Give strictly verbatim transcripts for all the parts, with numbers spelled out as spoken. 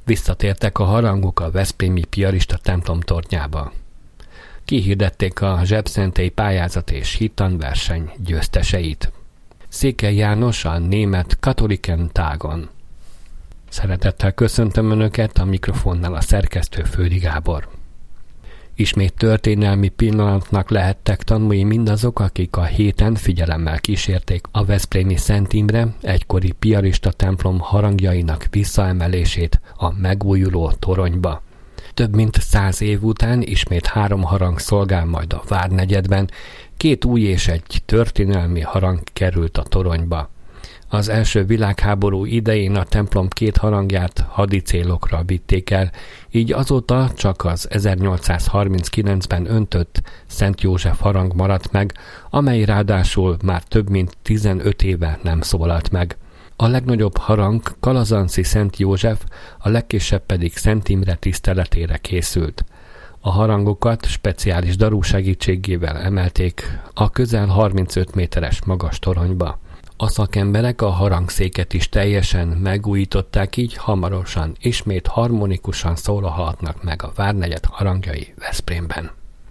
Visszatértek a harangok a veszprémi piarista templom tornyába. Kihirdették a zsebszentélyi pályázat és hittanverseny győzteseit. Székely János a német Katholiken Tagon. Szeretettel köszöntöm Önöket, a mikrofonnál a szerkesztő Fődi Gábor. Ismét történelmi pillanatnak lehettek tanulni mindazok, akik a héten figyelemmel kísérték a veszprémi Szent Imre egykori piarista templom harangjainak visszaemelését a megújuló toronyba. Több mint száz év után ismét három harang szolgál majd a várnegyedben, két új és egy történelmi harang került a toronyba. Az első világháború idején a templom két harangját hadi célokra vitték el, így azóta csak az ezernyolcszázharminckilencben öntött Szent József harang maradt meg, amely ráadásul már több mint tizenöt éve nem szólalt meg. A legnagyobb harang Kalazanszi Szent József, a legkisebb pedig Szent Imre tiszteletére készült. A harangokat speciális daru segítségével emelték a közel harmincöt méteres magas toronyba. A szakemberek a harangszéket is teljesen megújították, így hamarosan ismét harmonikusan szólalhatnak meg a várnegyed harangjai Veszprémben.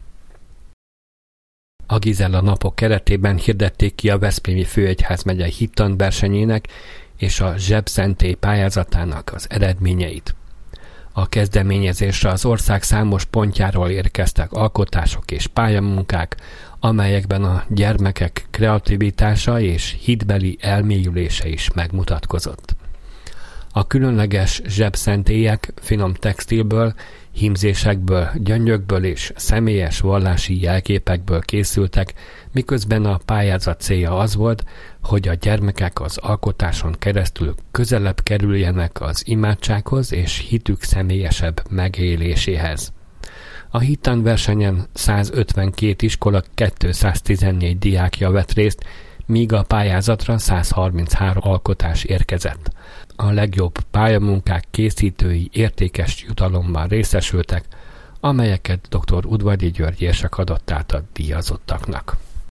A Gizella napok keretében hirdették ki a veszprémi főegyházmegye hittanversenyének és a zsebszentély pályázatának az eredményeit. A kezdeményezésre az ország számos pontjáról érkeztek alkotások és pályamunkák, amelyekben a gyermekek kreativitása és hitbeli elmélyülése is megmutatkozott. A különleges zsebszentélyek finom textilből, hímzésekből, gyöngyökből és személyes vallási jelképekből készültek, miközben a pályázat célja az volt, hogy a gyermekek az alkotáson keresztül közelebb kerüljenek az imádsághoz és hitük személyesebb megéléséhez. A hittanversenyen százötvenkét iskola kétszáztizennégy diákja vett részt, míg a pályázatra százharminchárom alkotás érkezett. A legjobb pályamunkák készítői értékes jutalomban részesültek, amelyeket dr. Udvardi György érsek adott át a díjazottaknak.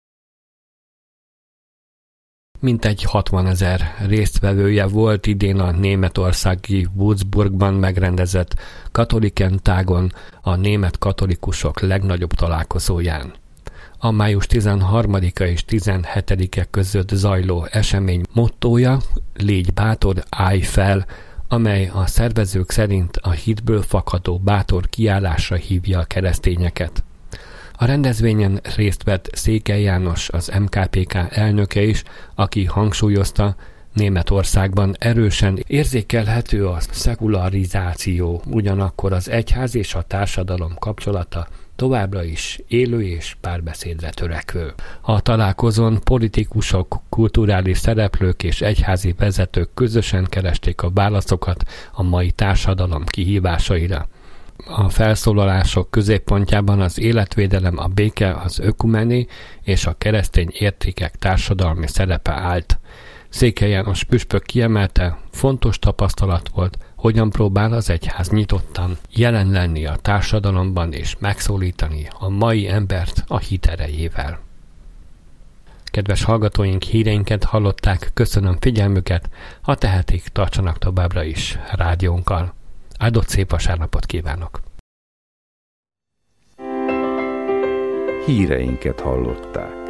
Mintegy hatvanezer résztvevője volt idén a németországi Würzburgban megrendezett Katholiken Tagon, a német katolikusok legnagyobb találkozóján. A május tizenharmadika és tizenhetedike között zajló esemény mottója Légy bátor, állj fel, amely a szervezők szerint a hitből fakadó bátor kiállásra hívja a keresztényeket. A rendezvényen részt vett Székely János, az em ká pé ká elnöke is, aki hangsúlyozta, Németországban erősen érzékelhető a szekularizáció, ugyanakkor az egyház és a társadalom kapcsolata továbbra is élő és párbeszédre törekvő. A találkozón politikusok, kulturális szereplők és egyházi vezetők közösen keresték a válaszokat a mai társadalom kihívásaira. A felszólalások középpontjában az életvédelem, a béke, az ökumené és a keresztény értékek társadalmi szerepe állt. Székely János püspök kiemelte, fontos tapasztalat volt, hogyan próbál az egyház nyitottan jelen lenni a társadalomban és megszólítani a mai embert a hit erejével. Kedves hallgatóink, híreinket hallották, köszönöm figyelmüket, ha tehetik, tartsanak továbbra is rádiónkkal. Áldott szép vasárnapot kívánok! Híreinket hallották.